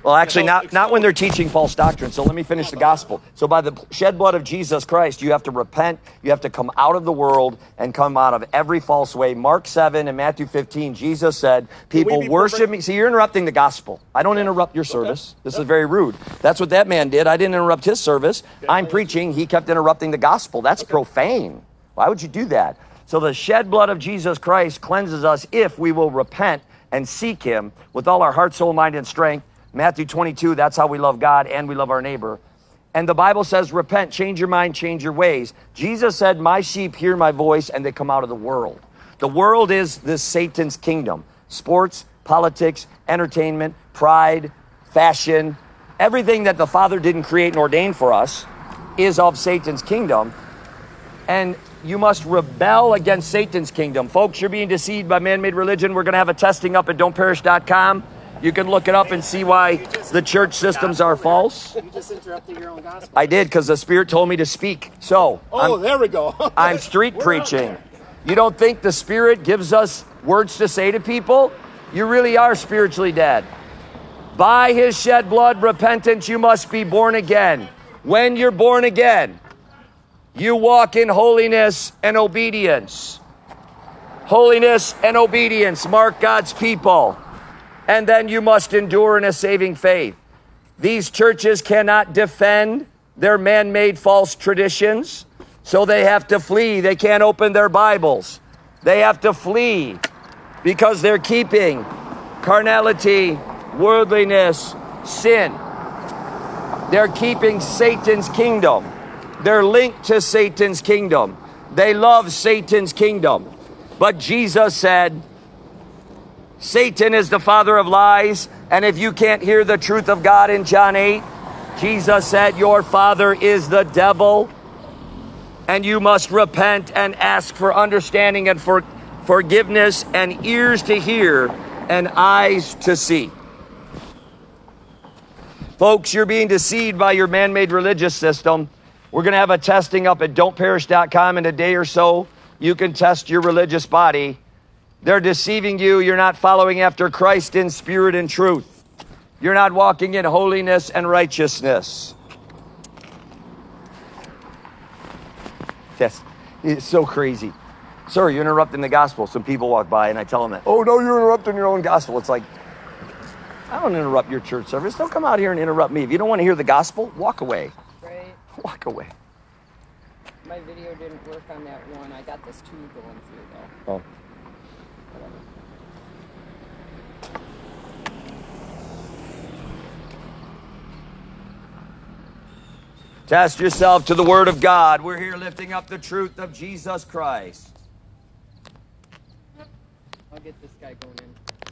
Well, actually, not when they're teaching false doctrine. So let me finish the gospel. So by the shed blood of Jesus Christ, you have to repent. You have to come out of the world and come out of every false way. Mark 7 and Matthew 15, Jesus said, people worship me. See, you're interrupting the gospel. I don't interrupt your service. This is very rude. That's what that man did. I didn't interrupt his service. I'm preaching. He kept interrupting the gospel. That's profane. Why would you do that? So the shed blood of Jesus Christ cleanses us if we will repent and seek him with all our heart, soul, mind, and strength. Matthew 22, that's how we love God and we love our neighbor. And the Bible says, repent, change your mind, change your ways. Jesus said, my sheep hear my voice and they come out of the world. The world is this Satan's kingdom. Sports, politics, entertainment, pride, fashion, everything that the Father didn't create and ordain for us is of Satan's kingdom. And you must rebel against Satan's kingdom. Folks, you're being deceived by man-made religion. We're going to have a testing up at don'tperish.com. You can look it up and see why the church systems are false. You just interrupted your own gospel. I did, because the Spirit told me to speak. So, there we go. I'm street preaching. You don't think the Spirit gives us words to say to people? You really are spiritually dead. By his shed blood, repentance, you must be born again. When you're born again, you walk in holiness and obedience. Holiness and obedience mark God's people. And then you must endure in a saving faith. These churches cannot defend their man-made false traditions, so they have to flee. They can't open their Bibles. They have to flee because they're keeping carnality, worldliness, sin. They're keeping Satan's kingdom. They're linked to Satan's kingdom. They love Satan's kingdom. But Jesus said, Satan is the father of lies, and if you can't hear the truth of God in John 8, Jesus said, your father is the devil, and you must repent and ask for understanding and for forgiveness and ears to hear and eyes to see. Folks, you're being deceived by your man-made religious system. We're going to have a testing up at don'tperish.com in a day or so. You can test your religious body. They're deceiving you. You're not following after Christ in spirit and truth. You're not walking in holiness and righteousness. Yes, it's so crazy. Sir, you're interrupting the gospel. Some people walk by and I tell them that, oh, no, you're interrupting your own gospel. It's like, I don't interrupt your church service. Don't come out here and interrupt me. If you don't want to hear the gospel, walk away. Right. Walk away. My video didn't work on that one. I got this 2 going through, though. Oh. Test yourself to the Word of God. We're here lifting up the truth of Jesus Christ. I'll get this guy going in.